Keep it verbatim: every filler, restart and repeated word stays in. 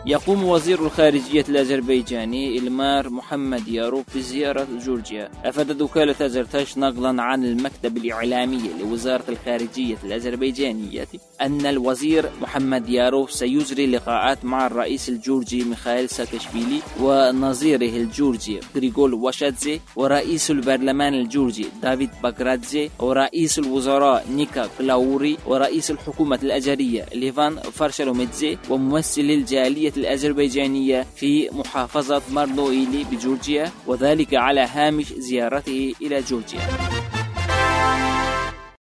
يقوم وزير الخارجية الأذربيجاني إلمار محمدياروف بزيارة جورجيا. أفادت وكالة أزرتاش نقلا عن المكتب الإعلامي لوزارة الخارجية الأذربيجانية أن الوزير محمدياروف سيجري لقاءات مع الرئيس الجورجي ميخائيل ساكاشفيلي ونظيره الجورجي غريغول واشادزي ورئيس البرلمان الجورجي دافيد باغرادزي ورئيس الوزراء نيكا كلاوري ورئيس الحكومة الأزهرية ليفان فارشالوميدزي وممثل الجالية الأذربيجانية في محافظة مارنويلي بجورجيا، وذلك على هامش زيارته إلى جورجيا.